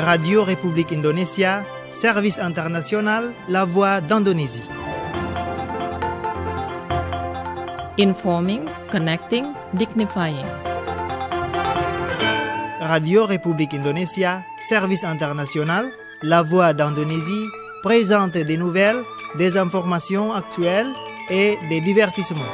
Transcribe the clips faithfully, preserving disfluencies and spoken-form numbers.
Radio République Indonésia, service international, la voix d'Indonésie. Informing, connecting, dignifying. Radio République Indonésia, service international, la voix d'Indonésie, présente des nouvelles, des informations actuelles et des divertissements.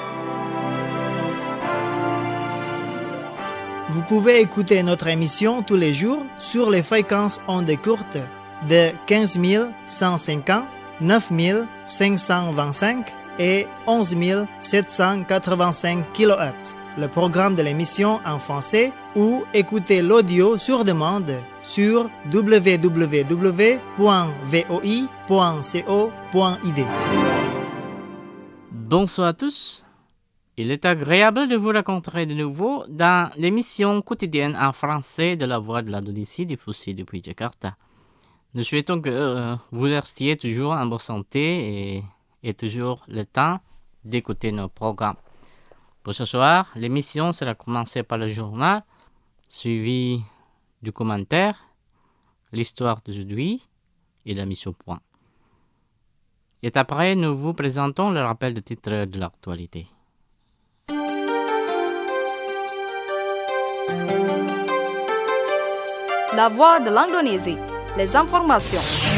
Vous pouvez écouter notre émission tous les jours sur les fréquences ondes courtes de quinze mille cent cinquante, neuf mille cinq cent vingt-cinq et onze mille sept cent quatre-vingt-cinq kilohertz. Le programme de l'émission en français ou écoutez l'audio sur demande sur w w w point v o i point co point i d. Bonsoir à tous. Il est agréable de vous rencontrer de nouveau dans l'émission quotidienne en français de la Voix de l'Indonésie diffusée depuis Jakarta. Nous souhaitons que euh, vous restiez toujours en bonne santé et, et toujours le temps d'écouter nos programmes. Pour ce soir, l'émission sera commencée par le journal, suivi du commentaire, l'histoire d'aujourd'hui et la mission point. Et après, nous vous présentons le rappel des titres de l'actualité. La voix de l'Indonésie, les informations.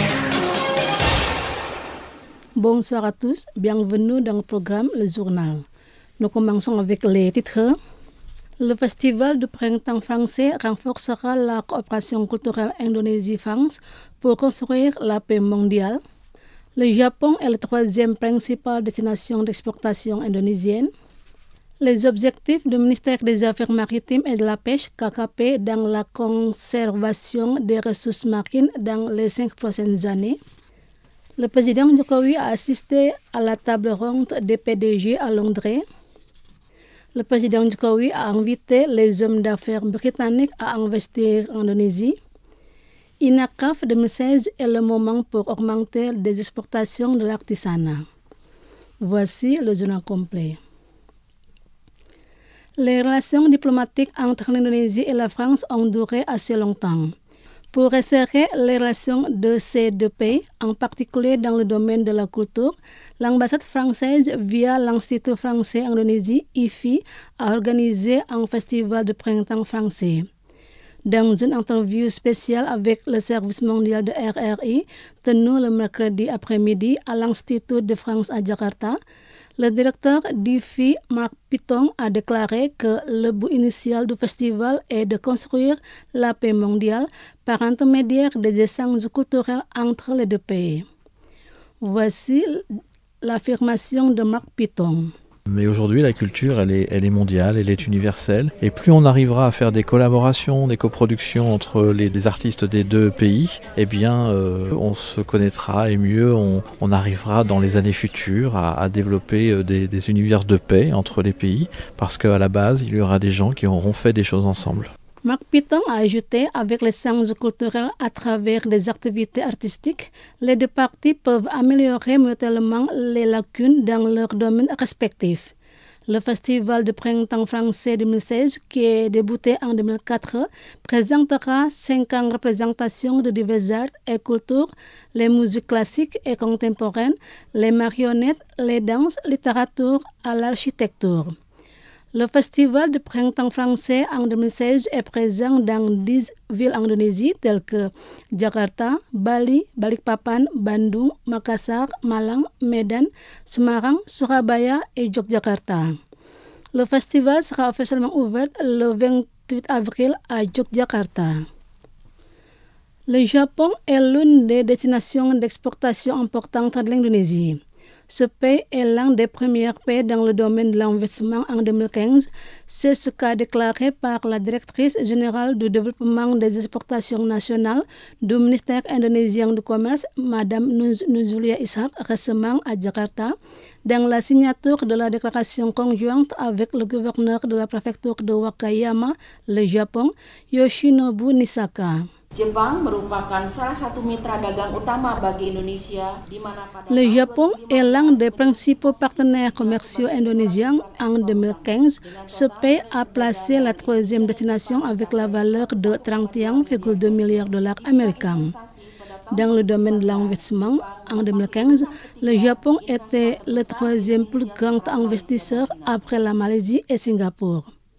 Bonsoir à tous, bienvenue dans le programme Le Journal. Nous commençons avec les titres. Le Festival du Printemps français renforcera la coopération culturelle Indonésie-France pour construire la paix mondiale. Le Japon est la troisième principale destination d'exportation indonésienne. Les objectifs du ministère des Affaires maritimes et de la pêche, K K P, dans la conservation des ressources marines dans les cinq prochaines années. Le président Jokowi a assisté à la table ronde des P D G à Londres. Le président Jokowi a invité les hommes d'affaires britanniques à investir en Indonésie. INACAF deux mille seize est le moment pour augmenter les exportations de l'artisanat. Voici le journal complet. Les relations diplomatiques entre l'Indonésie et la France ont duré assez longtemps. Pour resserrer les relations de ces deux pays, en particulier dans le domaine de la culture, l'ambassade française, via l'Institut français en Indonésie, I F I, a organisé un festival de printemps français. Dans une interview spéciale avec le service mondial de R R I, tenue le mercredi après-midi à l'Institut de France à Jakarta, le directeur d'I F I, Mark Piton, a déclaré que le but initial du festival est de construire la paix mondiale par intermédiaire des échanges culturels entre les deux pays. Voici l'affirmation de Mark Piton. Mais aujourd'hui, la culture, elle est, elle est mondiale, elle est universelle. Et plus on arrivera à faire des collaborations, des coproductions entre les, les artistes des deux pays, eh bien, euh, on se connaîtra et mieux on, on arrivera dans les années futures à, à développer des, des univers de paix entre les pays, parce qu'à la base, il y aura des gens qui auront fait des choses ensemble. Mark Piton a ajouté, avec les sens culturels à travers des activités artistiques, les deux parties peuvent améliorer mutuellement les lacunes dans leurs domaines respectifs. Le Festival de printemps français deux mille seize, qui est débuté en deux mille quatre, présentera cinquante représentations de diverses arts et cultures, les musiques classiques et contemporaines, les marionnettes, les danses, littérature à l'architecture. Le Festival de printemps français en deux mille seize est présent dans dix villes en Indonésie telles que Jakarta, Bali, Balikpapan, Bandung, Makassar, Malang, Medan, Semarang, Surabaya et Yogyakarta. Le festival sera officiellement ouvert le vingt-huit avril à Yogyakarta. Le Japon est l'une des destinations d'exportation importantes de l'Indonésie. Ce pays est l'un des premiers pays dans le domaine de l'investissement en deux mille quinze. C'est ce qu'a déclaré par la directrice générale du développement des exportations nationales du ministère indonésien du commerce, Madame Nuz Nuzulia Ishak, récemment à Jakarta, dans la signature de la déclaration conjointe avec le gouverneur de la préfecture de Wakayama, le Japon, Yoshinobu Nisaka. Jepang merupakan salah satu mitra dagang utama bagi Indonesia di mana pada Le Japon est l'un des principaux partenaires commerciaux indonésiens. En deux mille quinze, ce pays a placé la troisième destination avec la valeur de trente et un virgule deux milliards de dollars américains. Dans le domaine de l'investissement, en deux mille quinze, le Japon était le troisième plus grand investisseur après la Malaisie et Singapour.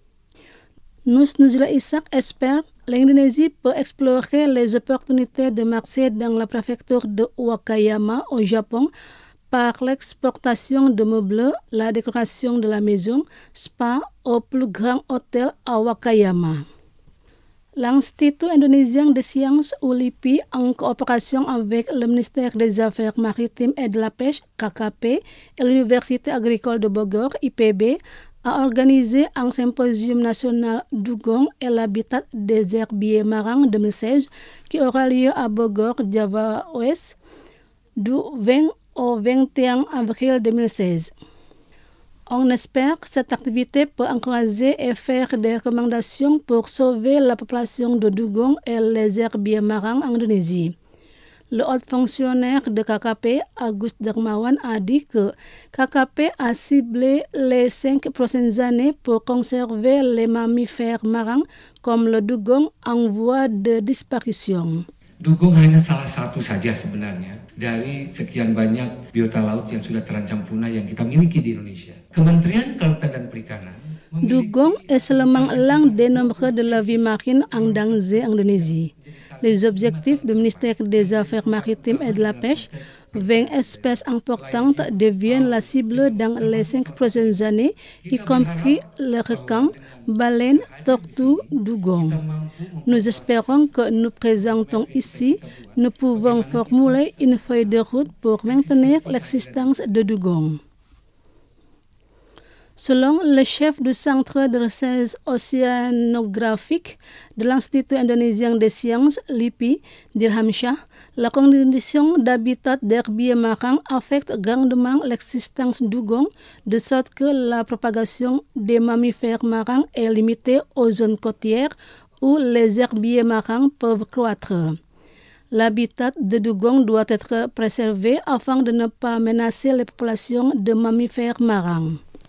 Nus Nuzula Ishak espère l'Indonésie peut explorer les opportunités de marché dans la préfecture de Wakayama au Japon par l'exportation de meubles, la décoration de la maison, spa au plus grand hôtel à Wakayama. L'Institut indonésien de sciences ou l'I P I, en coopération avec le ministère des Affaires maritimes et de la pêche, K K P, et l'Université agricole de Bogor, I P B, a organisé un symposium national Dugong et l'habitat des herbiers marins deux mille seize qui aura lieu à Bogor, Java Ouest, du vingt au vingt et un avril deux mille seize. On espère que cette activité peut encourager et faire des recommandations pour sauver la population de Dugong et les herbiers marins en Indonésie. Le haut fonctionnaire de K K P, Auguste Dermawan, a dit que K K P a ciblé les cinq prochaines années pour conserver les mammifères marins comme le dugong en voie de disparition. Dugong hanya salah satu saja sebenarnya dari sekian banyak biota laut yang sudah terancam punah yang kita miliki di Indonesia. Kementerian Kelautan dan Perikanan Dugong est seulement l'un des nombreux de la vie marine en danger en Indonésie. Les objectifs du ministère des Affaires maritimes et de la pêche, vingt espèces importantes deviennent la cible dans les cinq prochaines années, y compris le requin, baleine, tortue, dugong. Nous espérons que nous présentons ici, nous pouvons formuler une feuille de route pour maintenir l'existence de dugong. Selon le chef du Centre de recherche océanographique de l'Institut indonésien des sciences, l'I P I, Dirham Shah, la condition d'habitat d'herbiers marins affecte grandement l'existence du dugong, de sorte que la propagation des mammifères marins est limitée aux zones côtières où les herbiers marins peuvent croître. L'habitat de dugong doit être préservé afin de ne pas menacer les populations de mammifères marins.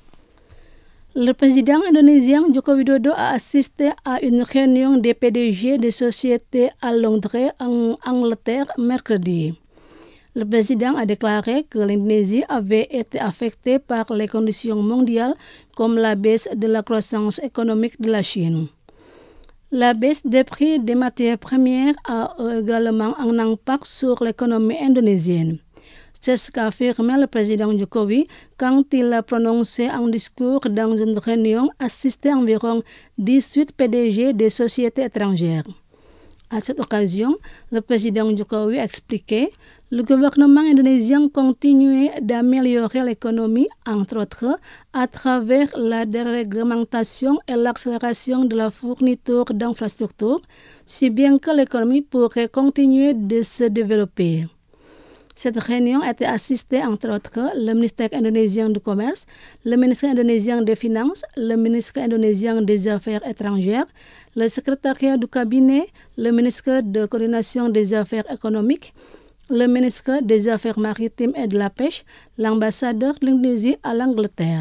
Le président indonésien Joko Widodo a assisté à une réunion des P D G des sociétés à Londres, en Angleterre, mercredi. Le président a déclaré que l'Indonésie avait été affectée par les conditions mondiales comme la baisse de la croissance économique de la Chine. La baisse des prix des matières premières a également un impact sur l'économie indonésienne. C'est ce qu'a affirmé le président Jokowi quand il a prononcé un discours dans une réunion assistée à environ dix-huit P D G des sociétés étrangères. À cette occasion, le président Jokowi a expliqué que le gouvernement indonésien continue d'améliorer l'économie, entre autres, à travers la déréglementation et l'accélération de la fourniture d'infrastructures, si bien que l'économie pourrait continuer de se développer. Cette réunion a été assistée, entre autres, le ministère indonésien du Commerce, le ministère indonésien des Finances, le ministère indonésien des Affaires étrangères, le secrétariat du cabinet, le ministère de coordination des affaires économiques, le ministère des Affaires maritimes et de la pêche, l'ambassadeur de l'Indonésie à l'Angleterre.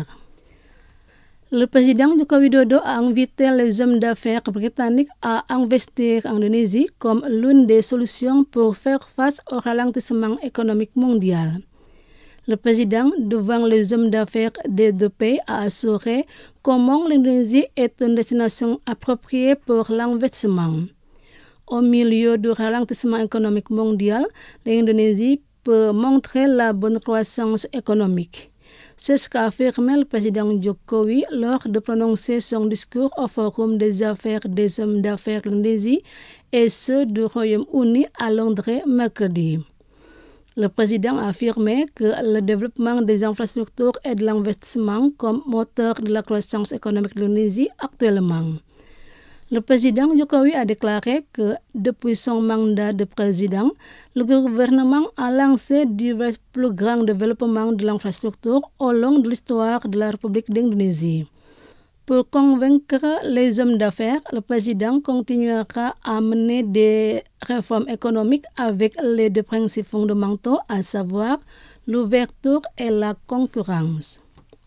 Le président Joko Widodo a invité les hommes d'affaires britanniques à investir en Indonésie comme l'une des solutions pour faire face au ralentissement économique mondial. Le président, devant les hommes d'affaires des deux pays, a assuré comment l'Indonésie est une destination appropriée pour l'investissement. Au milieu du ralentissement économique mondial, l'Indonésie peut montrer la bonne croissance économique. C'est ce qu'a affirmé le président Jokowi lors de prononcer son discours au Forum des affaires des hommes d'affaires de l'Indonésie et ceux du Royaume-Uni à Londres mercredi. Le président a affirmé que le développement des infrastructures et de l'investissement comme moteur de la croissance économique de l'Indonésie actuellement. Le président Jokowi a déclaré que depuis son mandat de président, le gouvernement a lancé divers programmes de développement de l'infrastructure au long de l'histoire de la République d'Indonésie. Pour convaincre les hommes d'affaires, le président continuera à mener des réformes économiques avec les deux principes fondamentaux, à savoir l'ouverture et la concurrence.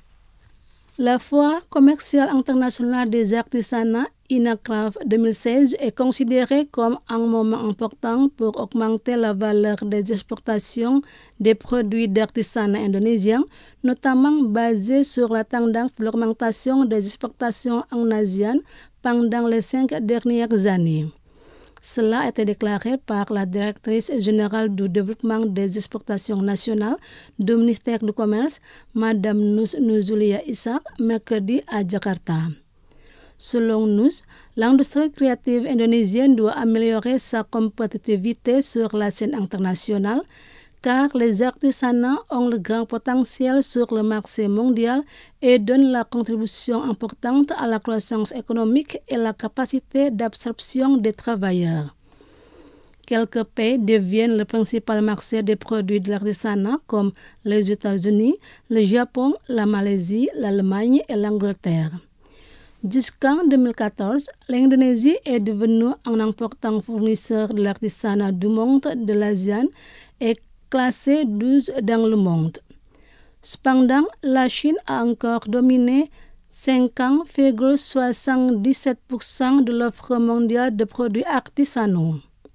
La Foire commerciale internationale des artisanats INACRAF deux mille seize est considérée comme un moment important pour augmenter la valeur des exportations des produits d'artisanat indonésiens, notamment basée sur la tendance de l'augmentation des exportations en Asie pendant les cinq dernières années. Cela a été déclaré par la directrice générale du développement des exportations nationales du ministère du Commerce, Madame Nus Nuzulia Ishak, mercredi à Jakarta. Selon nous, l'industrie créative indonésienne doit améliorer sa compétitivité sur la scène internationale car les artisanats ont le grand potentiel sur le marché mondial et donnent la contribution importante à la croissance économique et la capacité d'absorption des travailleurs. Quelques pays deviennent le principal marché des produits de l'artisanat comme les États-Unis, le Japon, la Malaisie, l'Allemagne et l'Angleterre. Jusqu'en deux mille quatorze, l'Indonésie est devenue un important fournisseur de l'artisanat du monde de l'ASEAN et classée douze dans le monde. Cependant, la Chine a encore dominé cinquante virgule soixante-dix-sept pour cent de l'offre mondiale de produits artisanaux.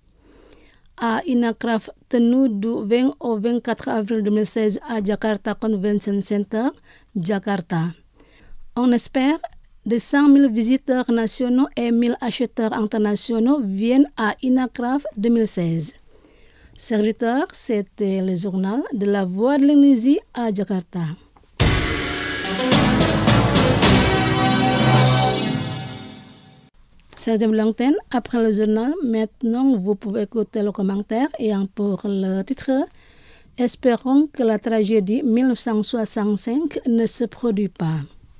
À INACRAF tenu du vingt au vingt-quatre avril deux mille seize à Jakarta Convention Center, Jakarta. On espère de cent mille visiteurs nationaux et mille acheteurs internationaux viennent à INACRAF deux mille seize. Serviteur, c'était le journal de la Voix de l'Indonésie à Jakarta. C'est Jam Langten. Après le journal, maintenant vous pouvez écouter le commentaire et pour le titre, espérons que la tragédie mille neuf cent soixante-cinq ne se produit pas.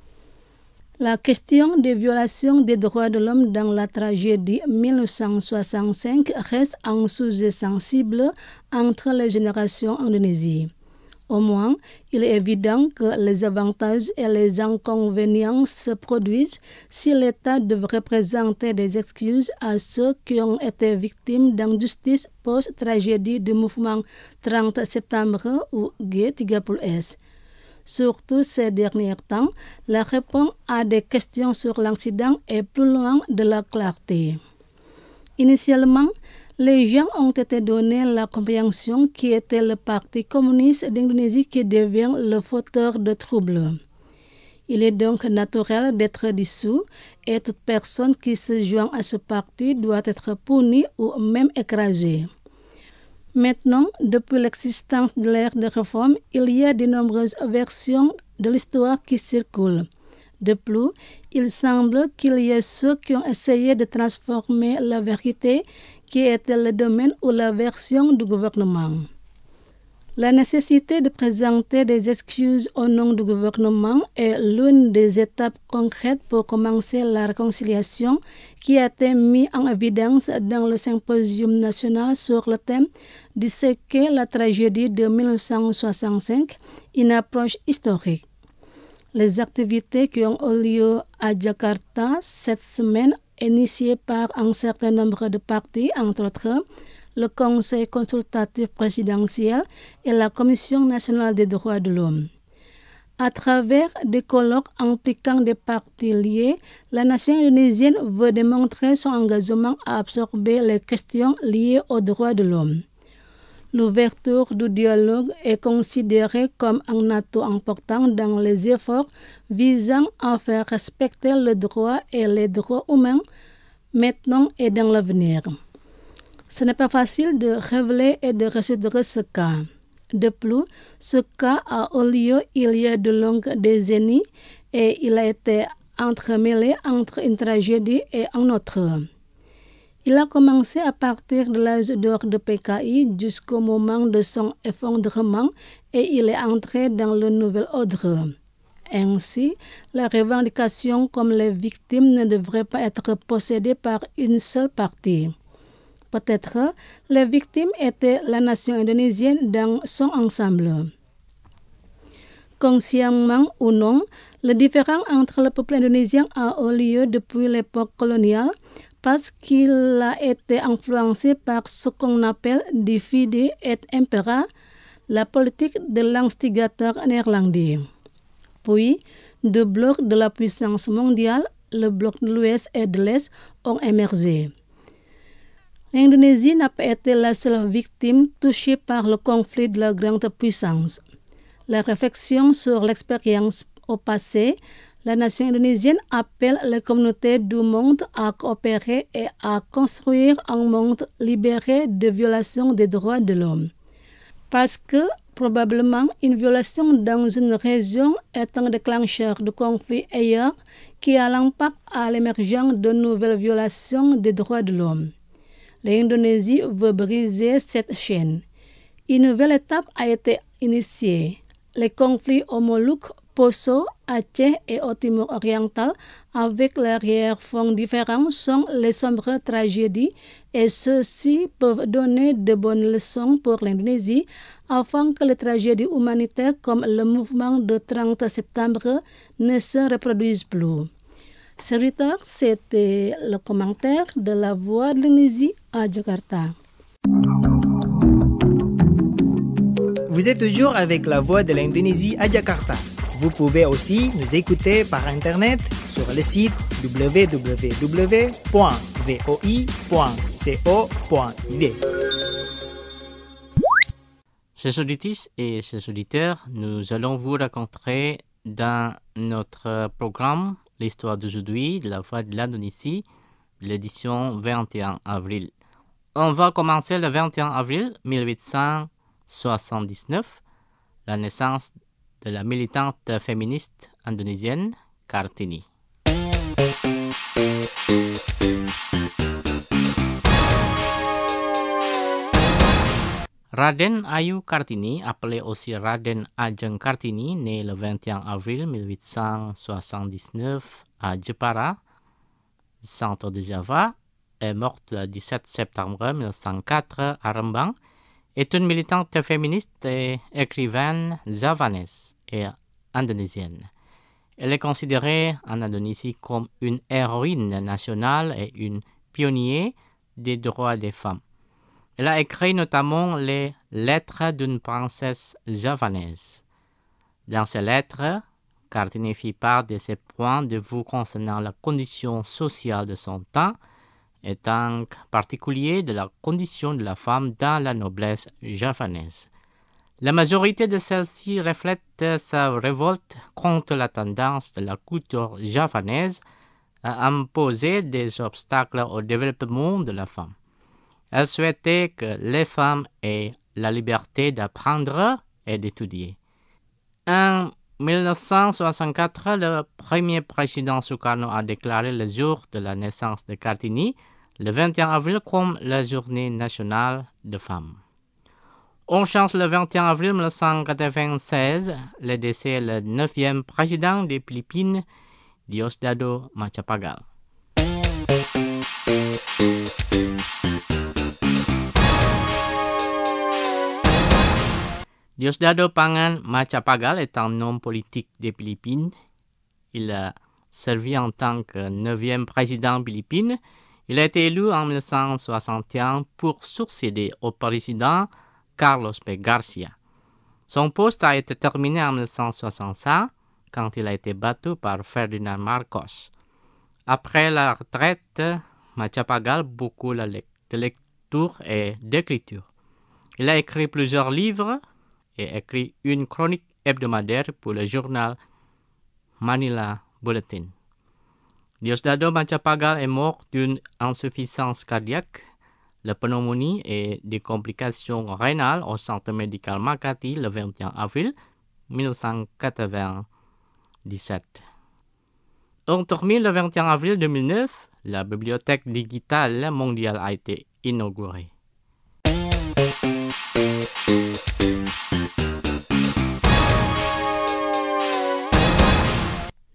La question des violations des droits de l'homme dans la tragédie mille neuf cent soixante-cinq reste un sujet sensible entre les générations indonésien. Au moins, il est évident que les avantages et les inconvénients se produisent si l'État devrait présenter des excuses à ceux qui ont été victimes d'injustice post-tragédie du mouvement trente septembre ou G trente S. Surtout ces derniers temps, la réponse à des questions sur l'incident est plus loin de la clarté. Initialement, les gens ont été donnés la compréhension qui était le Parti communiste d'Indonésie qui devient le fauteur de troubles. Il est donc naturel d'être dissous et toute personne qui se joint à ce parti doit être punie ou même écrasée. Maintenant, depuis l'existence de l'ère de réforme, il y a de nombreuses versions de l'histoire qui circulent. De plus, il semble qu'il y ait ceux qui ont essayé de transformer la vérité qui était le domaine ou la version du gouvernement. La nécessité de présenter des excuses au nom du gouvernement est l'une des étapes concrètes pour commencer la réconciliation qui a été mise en évidence dans le symposium national sur le thème « Disséquer la tragédie de mille neuf cent soixante-cinq, une approche historique ». Les activités qui ont eu lieu à Jakarta cette semaine, initiées par un certain nombre de partis, entre autres, le Conseil consultatif présidentiel et la Commission nationale des droits de l'homme. À travers des colloques impliquant des partis liés, la nation indonésienne veut démontrer son engagement à absorber les questions liées aux droits de l'homme. L'ouverture du dialogue est considérée comme un atout important dans les efforts visant à faire respecter le droit et les droits humains maintenant et dans l'avenir. Ce n'est pas facile de révéler et de résoudre ce cas. De plus, ce cas a eu lieu il y a de longues décennies et il a été entremêlé entre une tragédie et un autre. Il a commencé à partir de l'âge d'or de P K I jusqu'au moment de son effondrement et il est entré dans le nouvel ordre. Ainsi, la revendication comme les victimes ne devrait pas être possédée par une seule partie. Peut-être les victimes étaient la nation indonésienne dans son ensemble. Consciemment ou non, le différend entre le peuple indonésien a eu lieu depuis l'époque coloniale parce qu'il a été influencé par ce qu'on appelle divide et impera, la politique de l'instigateur néerlandais. Puis, deux blocs de la puissance mondiale, le bloc de l'Ouest et de l'Est, ont émergé. L'Indonésie n'a pas été la seule victime touchée par le conflit de la grande puissance. La réflexion sur l'expérience au passé, la nation indonésienne appelle les communautés du monde à coopérer et à construire un monde libéré de violations des droits de l'homme. Parce que, probablement, une violation dans une région est un déclencheur de conflit ailleurs qui a l'impact à l'émergence de nouvelles violations des droits de l'homme. L'Indonésie veut briser cette chaîne. Une nouvelle étape a été initiée. Les conflits aux Moluques, Poso, Aceh et au Timor oriental, avec l'arrière-fond différent, sont les sombres tragédies et ceux-ci peuvent donner de bonnes leçons pour l'Indonésie afin que les tragédies humanitaires comme le mouvement de trente septembre ne se reproduisent plus. Serviteur, c'était le commentaire de la Voix de l'Indonésie à Jakarta. Vous êtes toujours avec la Voix de l'Indonésie à Jakarta. Vous pouvez aussi nous écouter par Internet sur le site w w w point v o i point co point i d. Chers auditrices et chers auditeurs, nous allons vous raconter dans notre programme l'histoire d'aujourd'hui de la Voix de l'Indonésie, l'édition vingt et un avril. On va commencer le vingt et un avril mille huit cent soixante-dix-neuf, la naissance de la militante féministe indonésienne Kartini. Raden Ayu Kartini, appelé aussi Raden Ajeng Kartini, né le vingt et un avril mille huit cent soixante-dix-neuf à Jepara, centre de Java, est morte le dix-sept septembre mille neuf cent quatre à Rembang, est une militante féministe et écrivaine javanaise et indonésienne. Elle est considérée en Indonésie comme une héroïne nationale et une pionnière des droits des femmes. Elle a écrit notamment les Lettres d'une princesse javanaise. Dans ces lettres, Kartini fit part de ses points de vue concernant la condition sociale de son temps, et en particulier de la condition de la femme dans la noblesse javanaise. La majorité de celle-ci reflète sa révolte contre la tendance de la culture javanaise à imposer des obstacles au développement de la femme. Elle souhaitait que les femmes aient la liberté d'apprendre et d'étudier. En mille neuf cent soixante-quatre, le premier président Sukarno a déclaré le jour de la naissance de Kartini, le vingt et un avril, comme la journée nationale des femmes. On change le vingt et un avril mille neuf cent quatre-vingt-seize, le décès du neuvième président des Philippines, Diosdado Macapagal. Diosdado Pangan Macapagal est un homme politique des Philippines. Il a servi en tant que neuvième président des Philippines. Il a été élu en mille neuf cent soixante et un pour succéder au président Carlos P. Garcia. Son poste a été terminé en mille neuf cent soixante-cinq quand il a été battu par Ferdinand Marcos. Après la retraite, Macapagal beaucoup de lecture et d'écriture. Il a écrit plusieurs livres et écrit une chronique hebdomadaire pour le journal Manila Bulletin. Diosdado Macapagal est mort d'une insuffisance cardiaque, la pneumonie et des complications rénales au centre médical Makati le vingt et un avril mille neuf cent quatre-vingt-dix-sept. Entre le vingt et un avril deux mille neuf, la bibliothèque digitale mondiale a été inaugurée.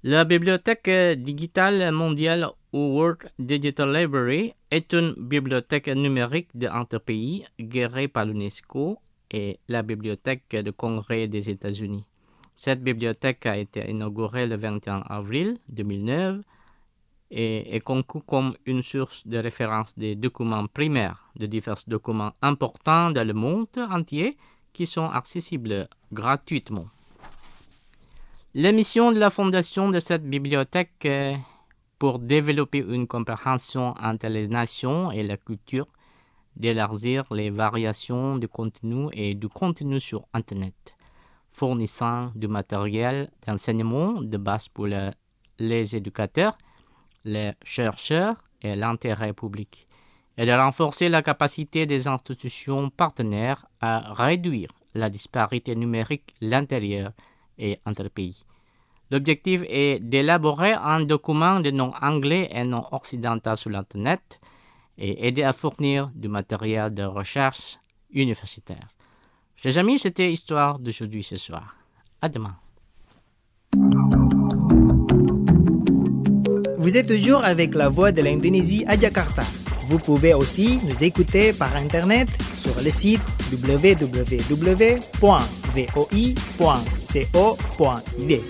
La bibliothèque digitale mondiale ou World Digital Library est une bibliothèque numérique d'un pays gérée par l'UNESCO et la bibliothèque de congrès des États-Unis. Cette bibliothèque a été inaugurée le vingt et un avril deux mille neuf et est conçue comme une source de référence des documents primaires de divers documents importants dans le monde entier qui sont accessibles gratuitement. La mission de la fondation de cette bibliothèque est pour développer une compréhension entre les nations et la culture, d'élargir les variations du contenu et du contenu sur Internet, fournissant du matériel d'enseignement de base pour le, les éducateurs, les chercheurs et l'intérêt public, et de renforcer la capacité des institutions partenaires à réduire la disparité numérique à l'intérieur et entre pays. L'objectif est d'élaborer un document de non anglais et non occidental sur l'Internet et aider à fournir du matériel de recherche universitaire. Chers amis, c'était l'histoire d'aujourd'hui ce soir. À demain. Vous êtes toujours avec la voix de l'Indonésie à Jakarta. Vous pouvez aussi nous écouter par Internet sur le site w w w point voi point co point i d.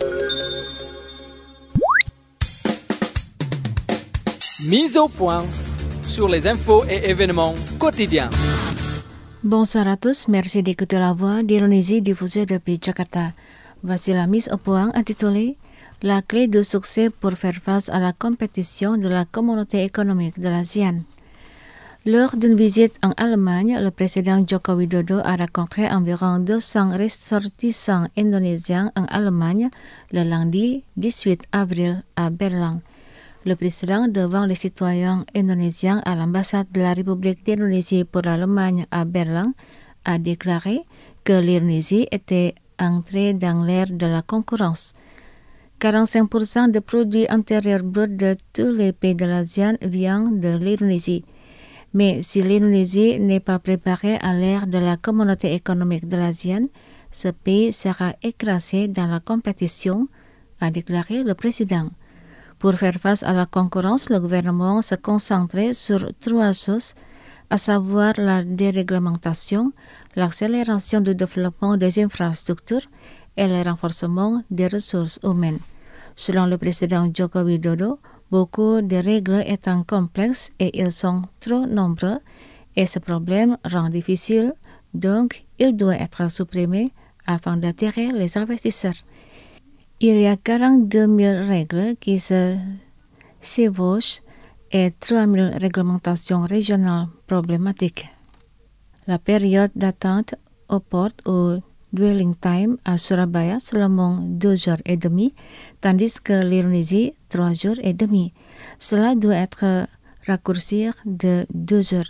Mise au point sur les infos et événements quotidiens. Bonsoir à tous, merci d'écouter la voix d'Indonésie diffusée depuis Jakarta. Voici la mise au point intitulée La clé de succès pour faire face à la compétition de la communauté économique de l'ASEAN. Lors d'une visite en Allemagne, le président Joko Widodo a rencontré environ deux cents ressortissants indonésiens en Allemagne le lundi dix-huit avril à Berlin. Le président, devant les citoyens indonésiens à l'ambassade de la République d'Indonésie pour l'Allemagne à Berlin, a déclaré que l'Indonésie était entrée dans l'ère de la concurrence. quarante-cinq pour cent des produits intérieurs bruts de tous les pays de l'ASEAN viennent de l'Indonésie. Mais si l'Indonésie n'est pas préparée à l'ère de la communauté économique de l'ASEAN, ce pays sera écrasé dans la compétition, a déclaré le président. Pour faire face à la concurrence, le gouvernement se concentrait sur trois choses, à savoir la déréglementation, l'accélération du développement des infrastructures et le renforcement des ressources humaines. Selon le président Joko Widodo, beaucoup de règles étant complexes et ils sont trop nombreux et ce problème rend difficile, donc il doit être supprimé afin d'attirer les investisseurs. Il y a quarante-deux mille règles qui se chevauchent et trois mille réglementations régionales problématiques. La période d'attente aux portes ou dwelling time à Surabaya seulement deux jours et demi, tandis que l'Indonésie, trois jours et demi. Cela doit être raccourci de deux jours.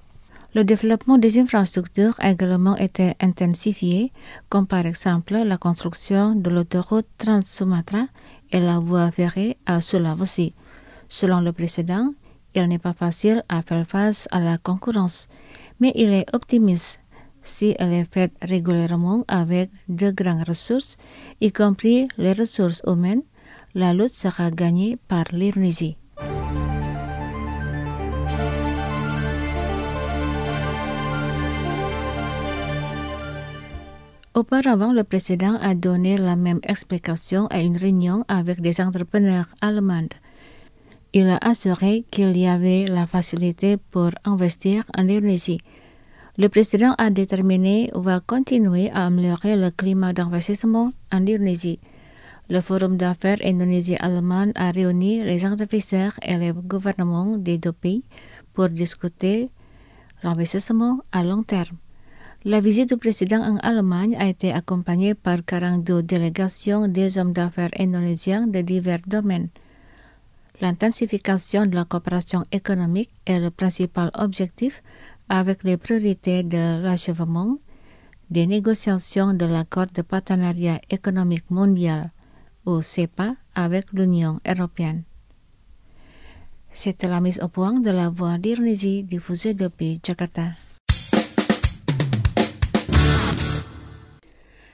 Le développement des infrastructures a également été intensifié, comme par exemple la construction de l'autoroute Trans-Sumatra et la voie ferrée à Sulawesi. Selon le président, il n'est pas facile à faire face à la concurrence, mais il est optimiste. Si elle est faite régulièrement avec de grandes ressources, y compris les ressources humaines, la lutte sera gagnée par l'Indonésie. Auparavant, le président a donné la même explication à une réunion avec des entrepreneurs allemands. Il a assuré qu'il y avait la facilité pour investir en Indonésie. Le président a déterminé va continuer à améliorer le climat d'investissement en Indonésie. Le Forum d'affaires Indonésie-Allemagne a réuni les investisseurs et les gouvernements des deux pays pour discuter l'investissement à long terme. La visite du président en Allemagne a été accompagnée par quarante-deux délégations des hommes d'affaires indonésiens de divers domaines. L'intensification de la coopération économique est le principal objectif avec les priorités de l'achèvement des négociations de l'accord de partenariat économique mondial, ou C E P A, avec l'Union européenne. C'était la mise au point de la voix d'Indonésie diffusée depuis Jakarta.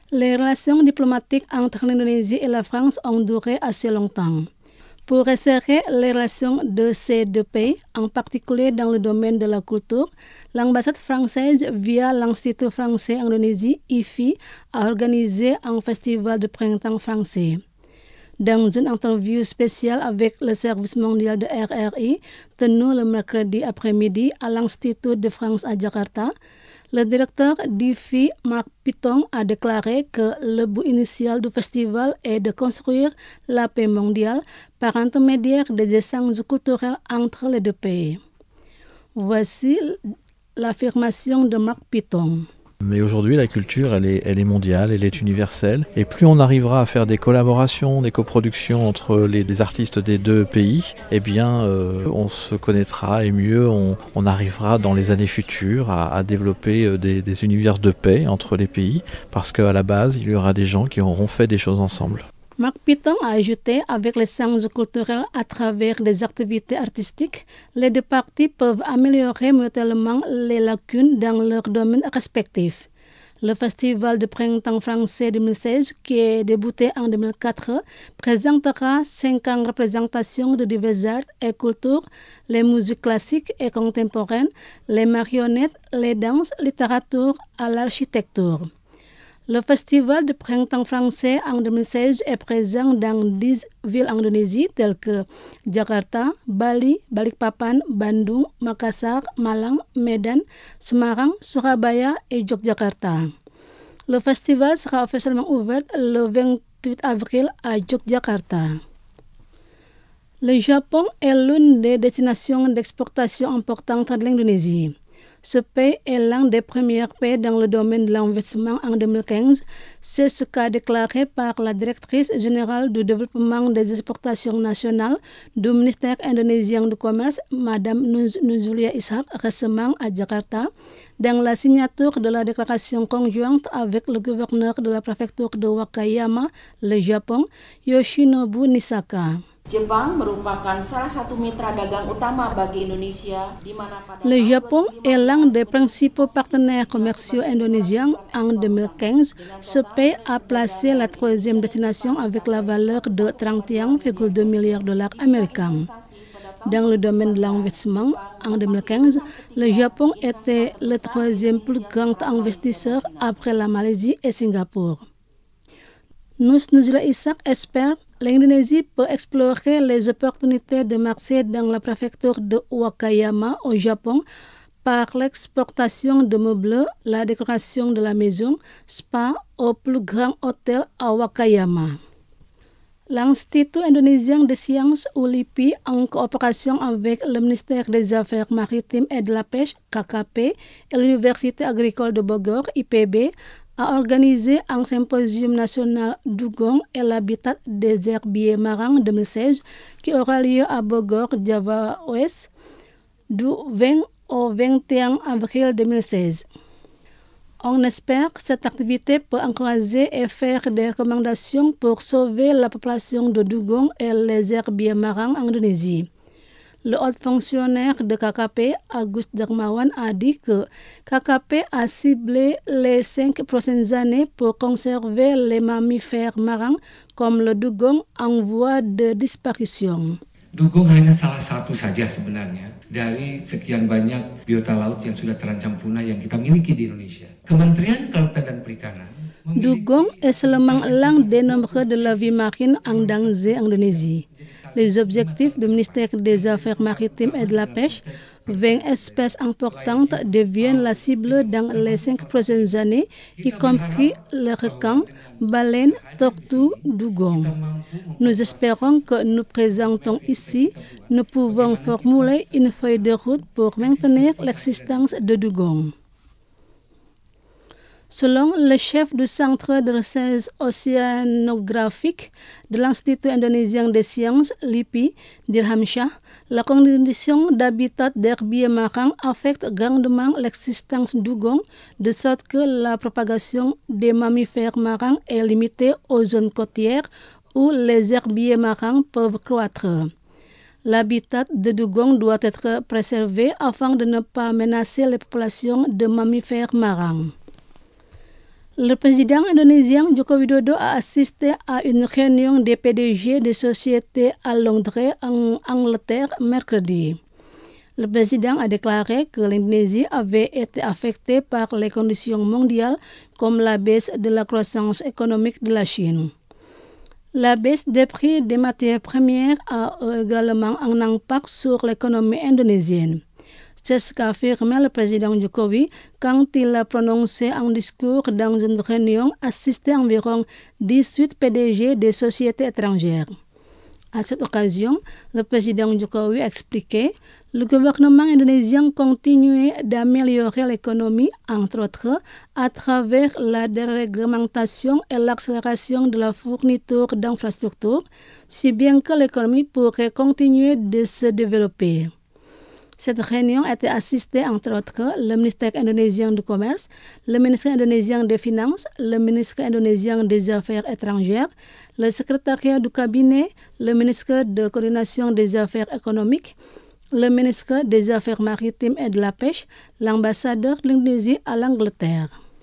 Les relations diplomatiques entre l'Indonésie et la France ont duré assez longtemps. Pour resserrer les relations de ces deux pays, en particulier dans le domaine de la culture, l'ambassade française, via l'Institut français en Indonésie, I F I, a organisé un festival de printemps français. Dans une interview spéciale avec le service mondial de R R I, tenue le mercredi après-midi à l'Institut de France à Jakarta, le directeur d'I F I, Mark Piton, a déclaré que le but initial du festival est de construire la paix mondiale par intermédiaire des échanges culturels entre les deux pays. Voici l'affirmation de Mark Piton. Mais aujourd'hui, la culture, elle est, elle est mondiale, elle est universelle. Et plus on arrivera à faire des collaborations, des coproductions entre les, les artistes des deux pays, eh bien, euh, on se connaîtra et mieux on, on arrivera dans les années futures à, à développer des, des univers de paix entre les pays, parce qu'à la base, il y aura des gens qui auront fait des choses ensemble. Mark Piton a ajouté, avec les échanges culturels à travers des activités artistiques, les deux parties peuvent améliorer mutuellement les lacunes dans leurs domaines respectifs. Le Festival de printemps français deux mille seize, qui est débuté en deux mille quatre, présentera cinquante représentations de diverses arts et cultures, les musiques classiques et contemporaines, les marionnettes, les danses, littérature à l'architecture. Le Festival de printemps français en deux mille seize est présent dans dix villes en Indonésie telles que Jakarta, Bali, Balikpapan, Bandung, Makassar, Malang, Medan, Semarang, Surabaya et Yogyakarta. Le festival sera officiellement ouvert le vingt-huit avril à Yogyakarta. Le Japon est l'une des destinations d'exportation importantes de l'Indonésie. Ce pays est l'un des premiers pays dans le domaine de l'investissement en deux mille quinze. C'est ce qu'a déclaré par la directrice générale du développement des exportations nationales du ministère indonésien du Commerce, Madame Nuzulia Ishak, récemment à Jakarta, dans la signature de la déclaration conjointe avec le gouverneur de la préfecture de Wakayama, le Japon, Yoshinobu Nisaka. Jepang merupakan salah satu mitra dagang utama bagi Indonesia, di mana pada Le Japon est l'un des principaux partenaires commerciaux indonésiens. En deux mille quinze, ce pays a placé la troisième destination avec la valeur de trente et un virgule deux milliards de dollars américains. Dans le domaine de l'investissement, en deux mille quinze, le Japon était le troisième plus grand investisseur après la Malaisie et Singapour. Nuzulia Ishak espère l'Indonésie peut explorer les opportunités de marché dans la préfecture de Wakayama au Japon par l'exportation de meubles, la décoration de la maison, spa au plus grand hôtel à Wakayama. L'Institut indonésien de sciences ou L I P I, en coopération avec le ministère des Affaires maritimes et de la pêche, K K P, et l'Université agricole de Bogor, I P B, a organisé un symposium national Dugong et l'habitat des herbiers marins deux mille seize qui aura lieu à Bogor, Java Ouest, du vingt au vingt et un avril deux mille seize. On espère que cette activité peut encourager et faire des recommandations pour sauver la population de Dugong et les herbiers marins en Indonésie. Le haut fonctionnaire de K K P, Auguste Darmawan, a dit que K K P a ciblé les cinq prochaines années pour conserver les mammifères marins comme le dugong en voie de disparition. Dugong hanya salah satu saja sebenarnya dari sekian banyak biota laut yang sudah terancam punah yang kita miliki di Indonesia. Kementerian Kelautan dan Perikanan Dugong est seulement l'un des nombreux de la vie marine en danger en Indonésie. Les objectifs du ministère des Affaires maritimes et de la pêche, vingt espèces importantes deviennent la cible dans les cinq prochaines années, y compris les requins, baleines, tortues, dugong. Nous espérons que nous présentons ici, nous pouvons formuler une feuille de route pour maintenir l'existence de dugong. Selon le chef du Centre de recherche océanographique de l'Institut indonésien des sciences, L I P I, Dirham Shah, la condition d'habitat d'herbiers marins affecte grandement l'existence du dugong, de sorte que la propagation des mammifères marins est limitée aux zones côtières où les herbiers marins peuvent croître. L'habitat de dugong doit être préservé afin de ne pas menacer les populations de mammifères marins. Le président indonésien Joko Widodo a assisté à une réunion des P D G des sociétés à Londres, en Angleterre, mercredi. Le président a déclaré que l'Indonésie avait été affectée par les conditions mondiales comme la baisse de la croissance économique de la Chine. La baisse des prix des matières premières a également un impact sur l'économie indonésienne. C'est ce qu'a affirmé le président Jokowi quand il a prononcé un discours dans une réunion assistée à environ dix-huit P D G des sociétés étrangères. À cette occasion, le président Jokowi a expliqué que le gouvernement indonésien continuait d'améliorer l'économie, entre autres, à travers la déréglementation et l'accélération de la fourniture d'infrastructures, si bien que l'économie pourrait continuer de se développer. Cette réunion a été assistée, entre autres, le ministère indonésien du Commerce, le ministère indonésien des Finances, le ministère indonésien des Affaires étrangères, le secrétariat du cabinet, le ministère de coordination des affaires économiques, le ministère des Affaires maritimes et de la pêche, l'ambassadeur de l'Indonésie à l'Angleterre.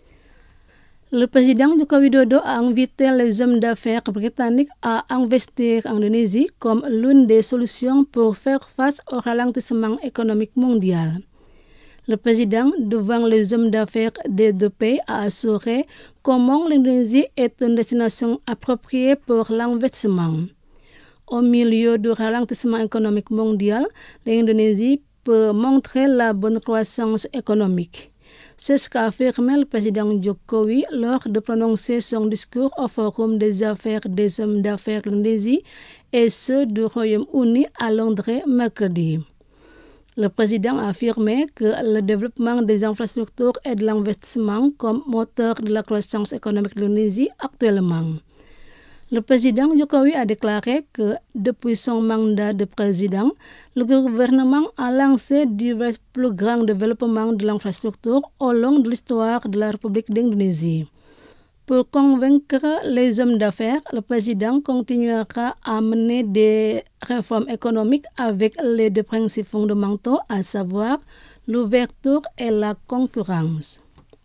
Le président Joko Widodo a invité les hommes d'affaires britanniques à investir en Indonésie comme l'une des solutions pour faire face au ralentissement économique mondial. Le président, devant les hommes d'affaires des deux pays, a assuré comment l'Indonésie est une destination appropriée pour l'investissement. Au milieu du ralentissement économique mondial, l'Indonésie peut montrer la bonne croissance économique. C'est ce qu'a affirmé le président Jokowi lors de prononcer son discours au Forum des affaires des hommes d'affaires de l'Indonésie et ceux du Royaume-Uni à Londres mercredi. Le président a affirmé que le développement des infrastructures et de l'investissement comme moteur de la croissance économique de l'Indonésie actuellement. Le président Jokowi a déclaré que depuis son mandat de président, le gouvernement a lancé divers programmes de développement de l'infrastructure au long de l'histoire de la République d'Indonésie. Pour convaincre les hommes d'affaires, le président continuera à mener des réformes économiques avec les deux principes fondamentaux, à savoir l'ouverture et la concurrence.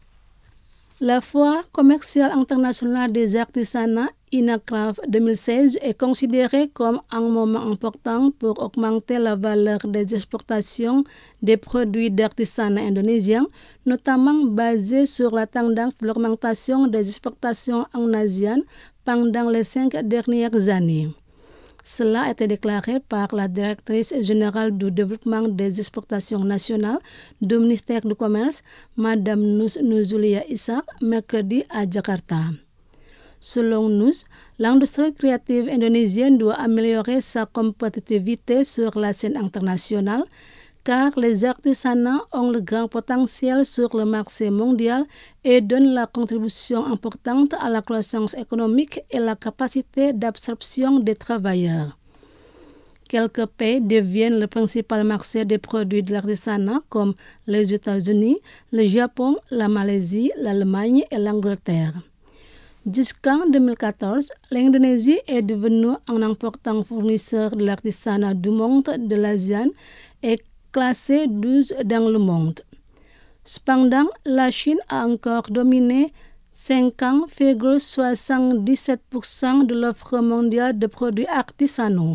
La Foire commerciale internationale des artisanats INACRAFT deux mille seize est considérée comme un moment important pour augmenter la valeur des exportations des produits d'artisanat indonésiens, notamment basée sur la tendance de l'augmentation des exportations en Asie pendant les cinq dernières années. Cela a été déclaré par la directrice générale du développement des exportations nationales du ministère du Commerce, Madame Nus Nuzulia Ishak, mercredi à Jakarta. Selon nous, l'industrie créative indonésienne doit améliorer sa compétitivité sur la scène internationale car les artisanats ont le grand potentiel sur le marché mondial et donnent la contribution importante à la croissance économique et la capacité d'absorption des travailleurs. Quelques pays deviennent le principal marché des produits de l'artisanat comme les États-Unis, le Japon, la Malaisie, l'Allemagne et l'Angleterre. Jusqu'en deux mille quatorze, l'Indonésie est devenue un important fournisseur de l'artisanat du monde de l'ASEAN et classé douze dans le monde. Cependant, la Chine a encore dominé cinquante virgule soixante-dix-sept pour cent de l'offre mondiale de produits artisanaux.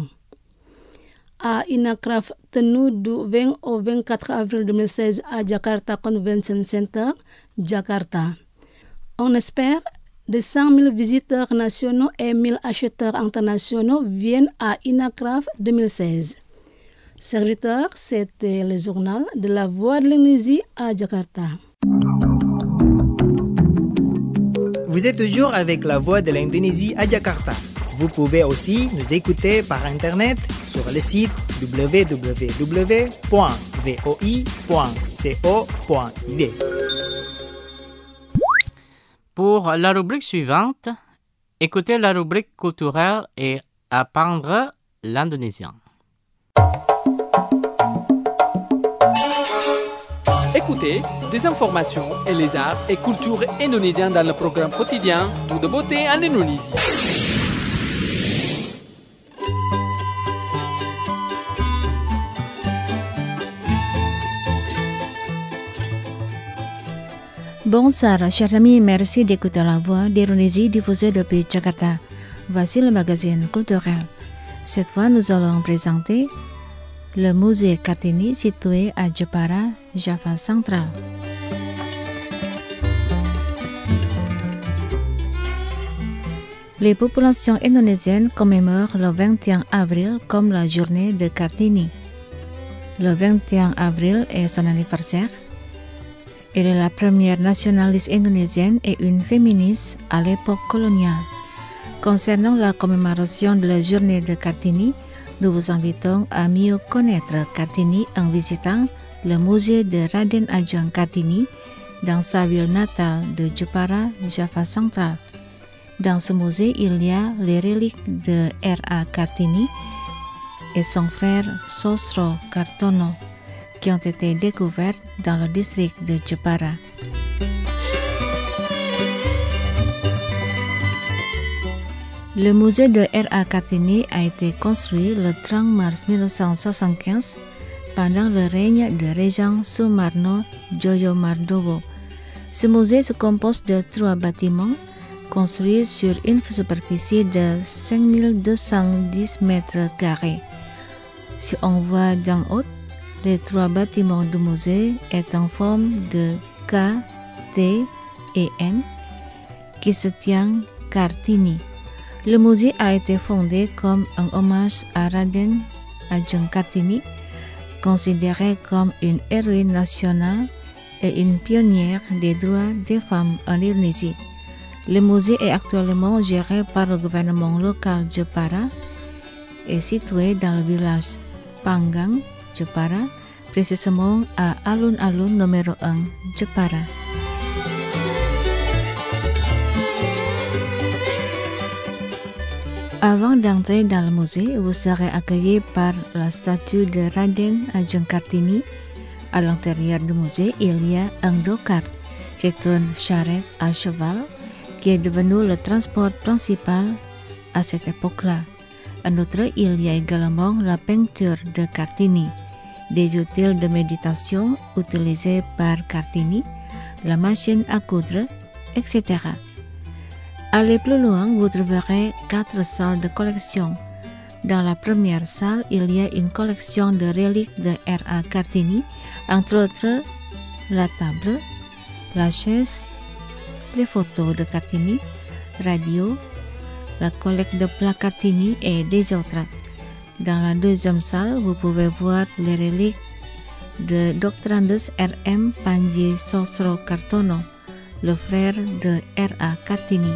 À INACRAFT tenu du vingt au vingt-quatre avril deux mille seize à Jakarta Convention Center, Jakarta. On espère de cent mille visiteurs nationaux et mille acheteurs internationaux viennent à INACRAFT deux mille seize. Serviteur, c'était le journal de la Voix de l'Indonésie à Jakarta. Vous êtes toujours avec la Voix de l'Indonésie à Jakarta. Vous pouvez aussi nous écouter par Internet sur le site w w w point v o i point co point i d. Pour la rubrique suivante, écoutez la rubrique culturelle et apprendre l'indonésien. Écoutez des informations et les arts et cultures indonésiens dans le programme quotidien Tout de beauté en Indonésie. Bonsoir, chers amis, merci d'écouter la voix d'Indonésie diffusée depuis Jakarta. Voici le magazine culturel. Cette fois, nous allons présenter le musée Kartini situé à Jepara, Java central. Les populations indonésiennes commémorent le vingt et un avril comme la journée de Kartini. Le vingt et un avril est son anniversaire. Elle est la première nationaliste indonésienne et une féministe à l'époque coloniale. Concernant la commémoration de la journée de Kartini, nous vous invitons à mieux connaître Kartini en visitant le musée de Raden Ajeng Kartini dans sa ville natale de Jepara, Java central. Dans ce musée, il y a les reliques de R A Kartini et son frère Sosro Kartono qui ont été découvertes dans le district de Jepara. Le musée de R A Kartini a été construit le trente mars mille neuf cent soixante-quinze pendant le règne de régent Sumarno Joyomardowo. Ce musée se compose de trois bâtiments construits sur une superficie de cinq mille deux cent dix mètres carrés. Si on voit d'en haut, les trois bâtiments du musée est en forme de K, T et N qui se tient Kartini. Le musée a été fondé comme un hommage à Raden Ajeng Kartini, considérée comme une héroïne nationale et une pionnière des droits des femmes en Indonésie. Le musée est actuellement géré par le gouvernement local Jepara et situé dans le village Panggang, Jepara, précisément à Alun-Alun numéro un, Jepara. Avant d'entrer dans le musée, vous serez accueilli par la statue de Raden Ajeng Kartini. À l'intérieur du musée, il y a un dokar, c'est une charrette à cheval qui est devenu le transport principal à cette époque-là. En outre, il y a également la peinture de Kartini, des outils de méditation utilisés par Kartini, la machine à coudre, et cetera. Allez plus loin, vous trouverez quatre salles de collection. Dans la première salle, il y a une collection de reliques de R A Kartini, entre autres la table, la chaise, les photos de Kartini, radio, la collecte de plats Kartini et des autres. Dans la deuxième salle, vous pouvez voir les reliques de Doctrandes R M Panji Sosro Kartono, le frère de R A Kartini.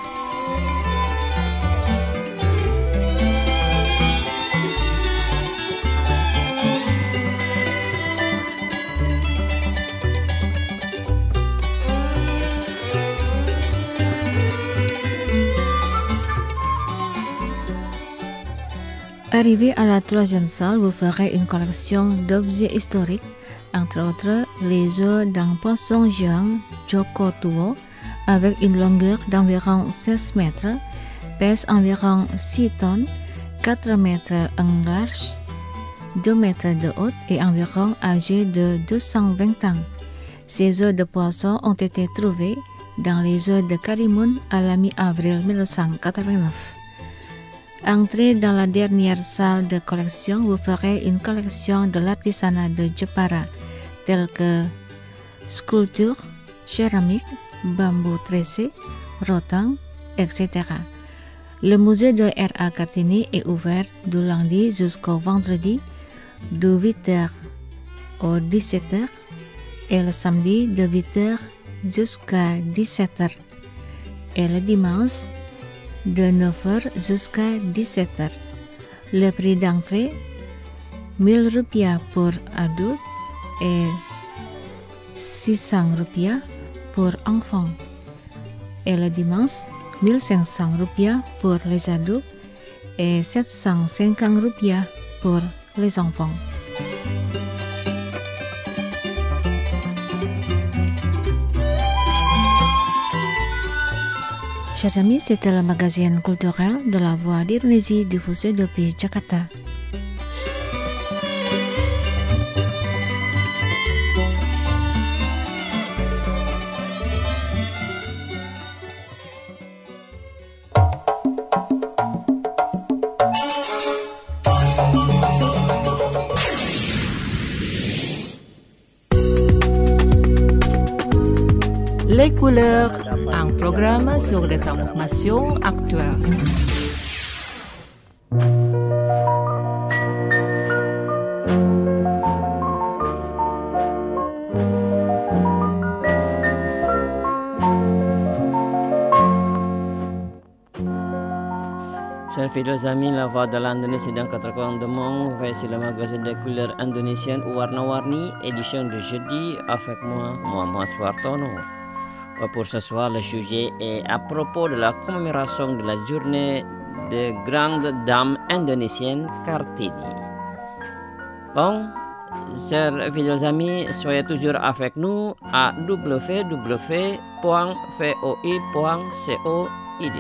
Arrivé à la troisième salle, vous ferez une collection d'objets historiques, entre autres les œufs d'un poisson géant Joko Tuo, avec une longueur d'environ seize mètres, pèse environ six tonnes, quatre mètres en large, deux mètres de haut et environ âgé de deux cent vingt ans. Ces œufs de poisson ont été trouvés dans les œufs de Karimun à la mi-avril mille neuf cent quatre-vingt-neuf. Entrez dans la dernière salle de collection, vous ferez une collection de l'artisanat de Jepara, tels que sculptures, céramique, bambou tressé, rotan, et cetera. Le musée de R A Kartini est ouvert du lundi jusqu'au vendredi, de huit heures au dix-sept heures, et le samedi de huit heures jusqu'à dix-sept heures, et le dimanche de neuf heures jusqu'à dix-sept heures. Le prix d'entrée, mille rupiah pour adulte et six cents rupiah pour enfants. Et le dimanche, mille cinq cents rupiah pour les adultes et sept cent cinquante rupiah pour les enfants. Chers amis, c'était le magazine culturel de la Voix d'Indonésie diffusé depuis Jakarta. les couleurs, un programme sur des informations actuelles. Chers fidèles amis, la voix de l'Indonésie dans quatre coins du monde, voici le magazine des couleurs indonésiennes Warna-Warni, édition de jeudi, avec moi, Muhammad Suartono. Pour ce soir, le sujet est à propos de la commémoration de la journée de grande dame indonésienne Kartini. Bon, chers fidèles amis, soyez toujours avec nous à w w w point voi point coid.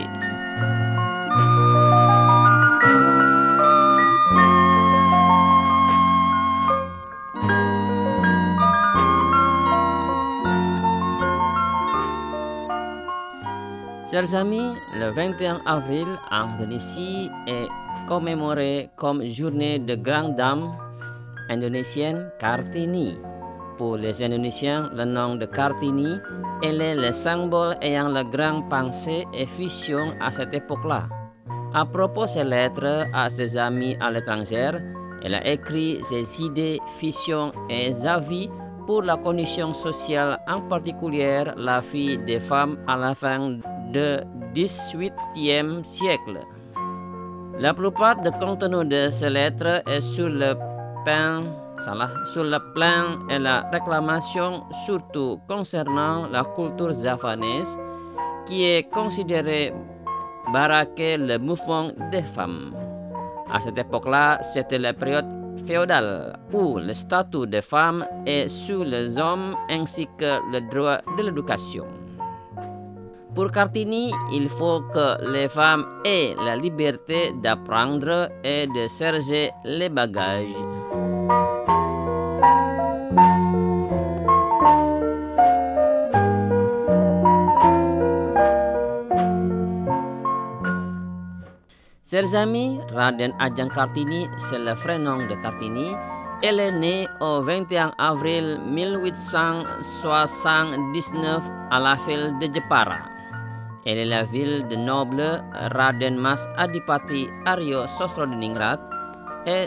Chers amis, le vingt et un avril en Indonésie est commémoré comme journée de grande dame indonésienne Kartini. Pour les Indonésiens, le nom de Kartini, elle est le symbole ayant la grande pensée et vision à cette époque-là. À propos de ses lettres à ses amis à l'étranger, elle a écrit ses idées, visions et avis pour la condition sociale, en particulier la vie des femmes à la fin du dix-huitième siècle. La plupart du contenu de ces lettres est sur le plan, salah, sur le plan et la réclamation, surtout concernant la culture javanaise, qui est considérée baraquer le mouvement des femmes. À cette époque-là, c'était la période féodale où le statut des femmes est sous les hommes ainsi que le droit de l'éducation. Pour Kartini, il faut que les femmes aient la liberté d'apprendre et de charger les bagages. Chers amis, Raden Ajeng Kartini, c'est le vrai nom de Kartini. Elle est née au vingt et un avril mille huit cent soixante-dix-neuf à la ville de Jepara. Elle est la ville de noble Raden Mas Adipati Aryo Sosrodiningrat et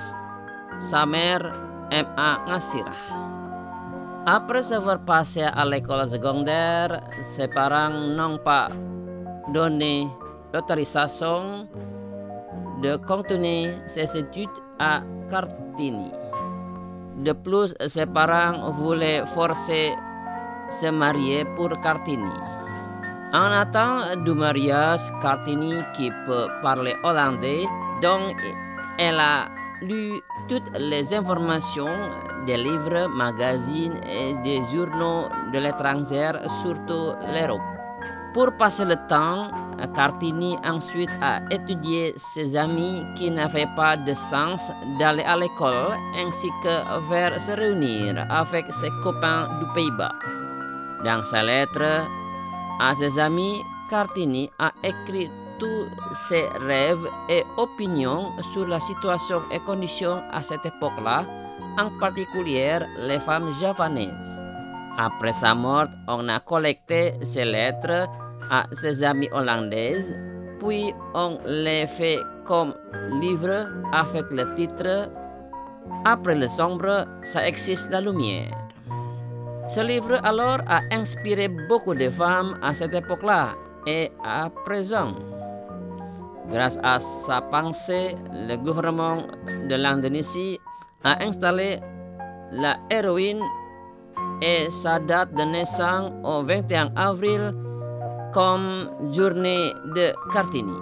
sa mère M A Ngasirah. Après avoir passé à l'école secondaire, ses parents n'ont pas donné l'autorisation de continuer ses études à Kartini. De plus, ses parents voulaient forcer se marier pour Kartini. En attendant du mariage, Kartini, qui peut parler hollandais, donc elle a lu toutes les informations des livres, magazines et des journaux de l'étranger, surtout l'Europe. Pour passer le temps, Kartini ensuite a étudié ses amis qui n'avaient pas de sens d'aller à l'école, ainsi que vers se réunir avec ses copains du Pays-Bas. Dans sa lettre à ses amis, Kartini a écrit tous ses rêves et opinions sur la situation et conditions à cette époque-là, en particulier les femmes javanaises. Après sa mort, on a collecté ses lettres à ses amis hollandaises, puis on les fait comme livre avec le titre « Après le sombre, ça existe la lumière ». Ce livre alors a inspiré beaucoup de femmes à cette époque-là et à présent. Grâce à sa pensée, le gouvernement de l'Indonésie a installé la héroïne et sa date de naissance au vingt et un avril comme journée de Kartini.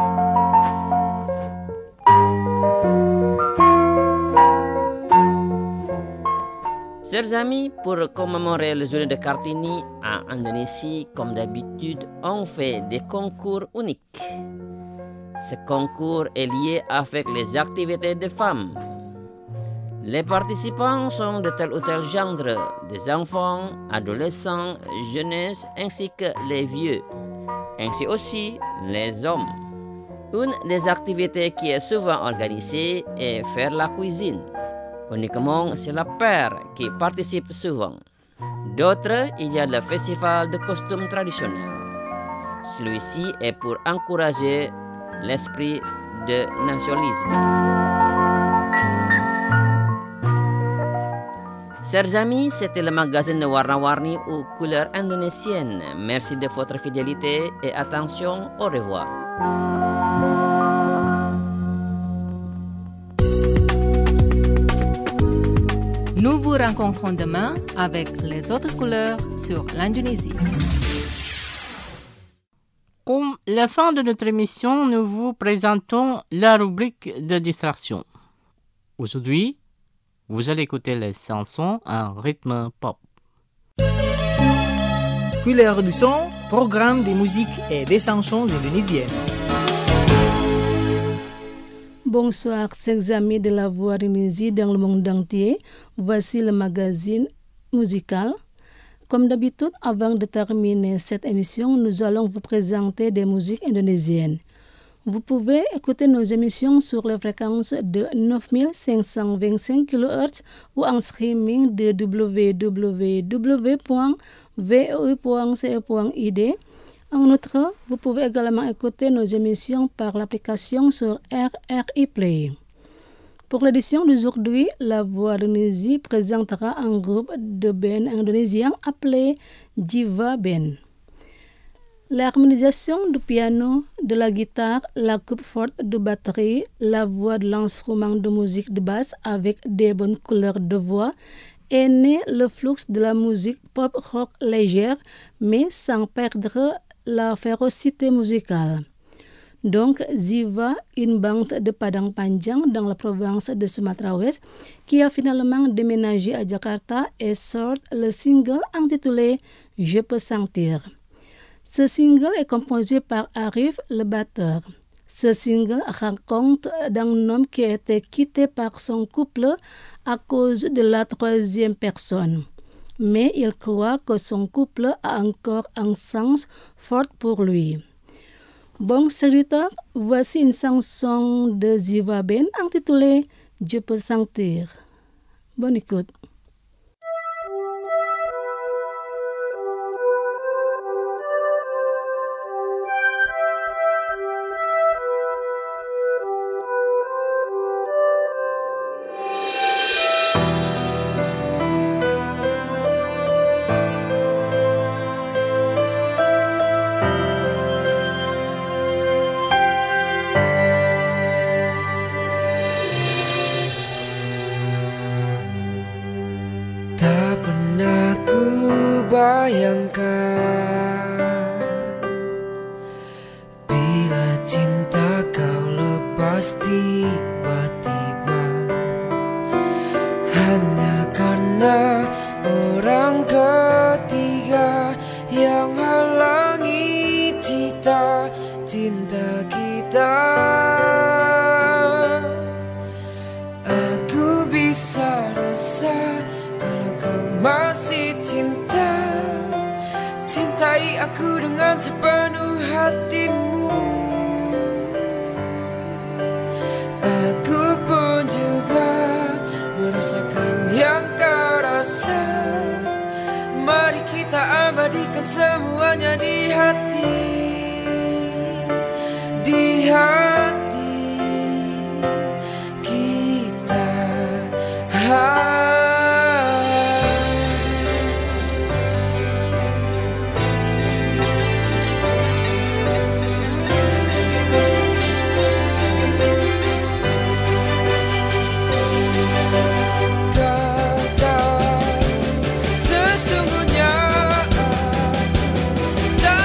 Chers amis, pour commémorer le journée de Kartini en Indonésie, comme d'habitude, on fait des concours uniques. Ce concours est lié avec les activités des femmes. Les participants sont de tel ou tel genre, des enfants, adolescents, jeunesse, ainsi que les vieux, ainsi aussi les hommes. Une des activités qui est souvent organisée est faire la cuisine. Uniquement c'est la père qui participe souvent. D'autres, il y a le festival de costumes traditionnels. Celui-ci est pour encourager l'esprit de nationalisme. Chers amis, c'était le magazine de Warna-Warni aux couleurs indonésiennes. Merci de votre fidélité et attention. Au revoir. Nous vous rencontrons demain avec les autres couleurs sur l'Indonésie. Comme la fin de notre émission, nous vous présentons la rubrique de distraction. Aujourd'hui, vous allez écouter les chansons en rythme pop. Couleur du son, programme de musique et des chansons indonésiennes. Bonsoir, chers amis de la Voix d'Indonésie dans le monde entier. Voici le magazine musical. Comme d'habitude, avant de terminer cette émission, nous allons vous présenter des musiques indonésiennes. Vous pouvez écouter nos émissions sur les fréquences de neuf mille cinq cent vingt-cinq kilohertz ou en streaming de w w w point v o u point c e point i d. En outre, vous pouvez également écouter nos émissions par l'application sur R R I Play. Pour l'édition d'aujourd'hui, La Voix d'Indonésie présentera un groupe de band indonésien appelé Jiva Band. L'harmonisation du piano, de la guitare, la coupe forte de batterie, la voix de l'instrument de musique de basse avec des bonnes couleurs de voix est né le flux de la musique pop-rock légère mais sans perdre la férocité musicale. Donc, Jiva, une bande de Padang Panjang dans la province de Sumatra Ouest, qui a finalement déménagé à Jakarta et sort le single intitulé « Je peux sentir ». Ce single est composé par Arif, le batteur. Ce single raconte d'un homme qui a été quitté par son couple à cause de la troisième personne. Mais il croit que son couple a encore un sens fort pour lui. Bon, serviteur, voici une chanson de Jiva Band intitulée « Je peux sentir ». Bonne écoute. Bayangkan bila cinta kau lepas tiba-tiba hanya karena orang ketiga yang halangi cita-cinta kita. Aku bisa rasa kalau kau masih cinta, cintai aku dengan sepenuh hatimu. Aku pun juga merasakan yang kau rasa. Mari kita abadikan semuanya di hati, di hati kita. Ha. Sesungguhnya aku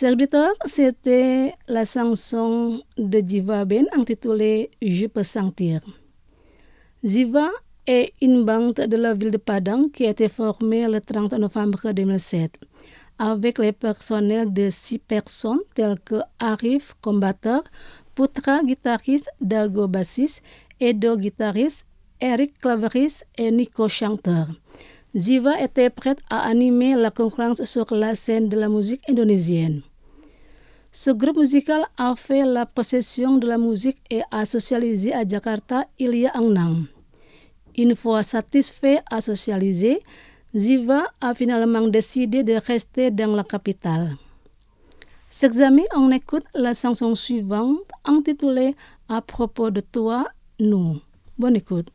Serviteur, c'était la chanson de Ziva Ben intitulée Je peux sentir. Ziva est une bande de la ville de Padang qui a été formée le trente novembre deux mille sept avec les personnels de six personnes telles que Arif, combatteur, Putra, guitariste, Dago, bassiste, Edo, guitariste, Eric, clavieriste et Nico, chanteur. Ziva était prête à animer la concurrence sur la scène de la musique indonésienne. Ce groupe musical a fait la possession de la musique et a socialisé à Jakarta il y a un an. Une fois satisfait à socialiser, Ziva a finalement décidé de rester dans la capitale. Chers amis, on écoute la chanson suivante intitulée À propos de toi, nous. Bonne écoute.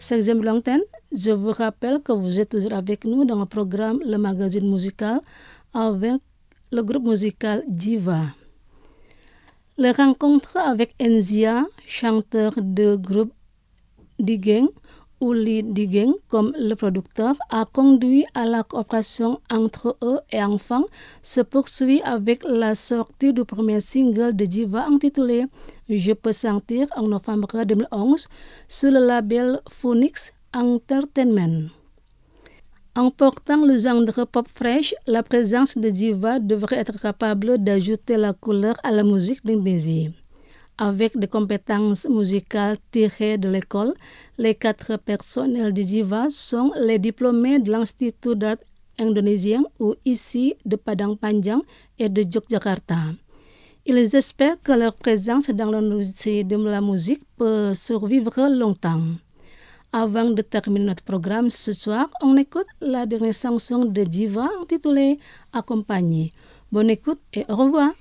seizième de l'antenne. Je vous rappelle que vous êtes toujours avec nous dans le programme Le Magazine Musical avec le groupe musical Diva. Les rencontres avec Enzia, chanteur de groupe Digeng, ou Lee Digeng comme le producteur, a conduit à la coopération entre eux et enfin se poursuit avec la sortie du premier single de Diva intitulé Je peux sentir en novembre deux mille onze sur le label Phoenix Entertainment. En portant le genre pop fresh, la présence de Diva devrait être capable d'ajouter la couleur à la musique d'Indonésie. Avec des compétences musicales tirées de l'école, les quatre personnels de Diva sont les diplômés de l'Institut d'art indonésien ou ici de Padang Panjang et de Yogyakarta. Ils espèrent que leur présence dans l'industrie de la musique peut survivre longtemps. Avant de terminer notre programme ce soir, on écoute la dernière chanson de Diva intitulée Accompagné. Bonne écoute et au revoir.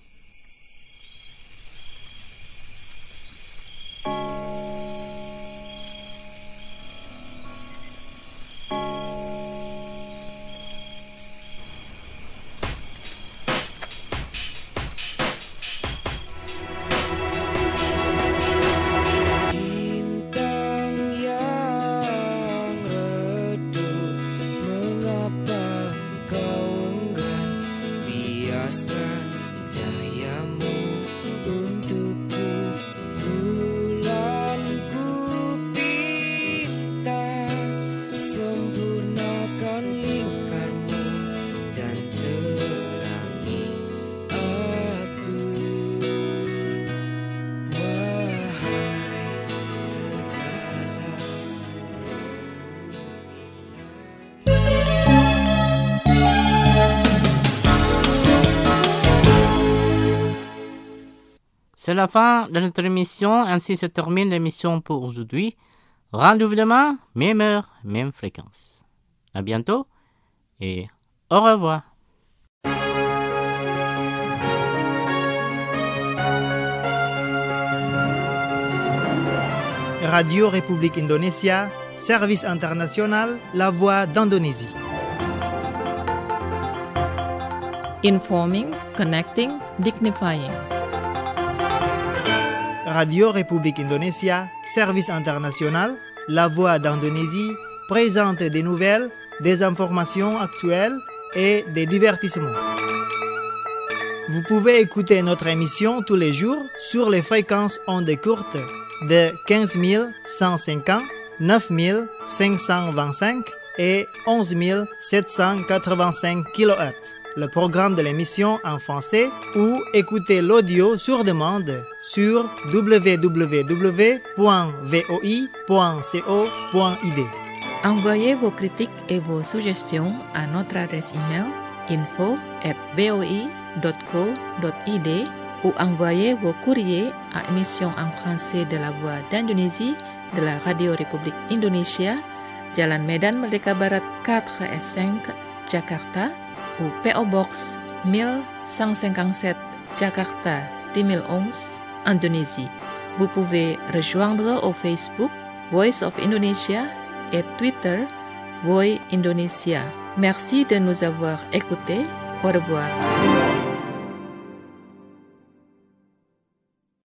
C'est la fin de notre émission, ainsi se termine l'émission pour aujourd'hui. Rendez-vous demain, même heure, même fréquence. À bientôt et au revoir. Radio République Indonésia, service international, la voix d'Indonésie. Informing, connecting, dignifying. Radio République Indonésia, service international, la voix d'Indonésie, présente des nouvelles, des informations actuelles et des divertissements. Vous pouvez écouter notre émission tous les jours sur les fréquences ondes courtes de quinze mille cent cinquante, neuf mille cinq cent vingt-cinq et onze mille sept cent quatre-vingt-cinq kilohertz. Le programme de l'émission en français ou écoutez l'audio sur demande sur w w w point v o i point co point i d. Envoyez vos critiques et vos suggestions à notre adresse email info at v o i dot co dot i d ou envoyez vos courriers à émission en français de la Voix d'Indonésie de la Radio République Indonésia, Jalan Medan Merdeka Barat quatre S cinq, Jakarta, ou P O Box mille cent cinquante-sept, Jakarta deux mille onze, Indonésie. Vous pouvez rejoindre au Facebook Voice of Indonesia et Twitter Voice Indonesia. Merci de nous avoir écoutés. Au revoir.